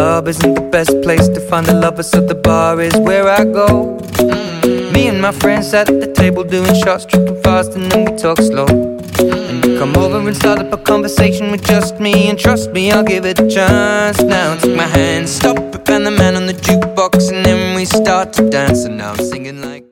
club isn't the best place to find a lover, so the bar is where I go. Me and my friends at the table doing shots, tripping fast, and then we talk slow. And you come over and start up a conversation with just me, and trust me, I'll give it a chance. Now take my hand, stop it, and the man on the jukebox, and then we start to dance. And now I'm singing like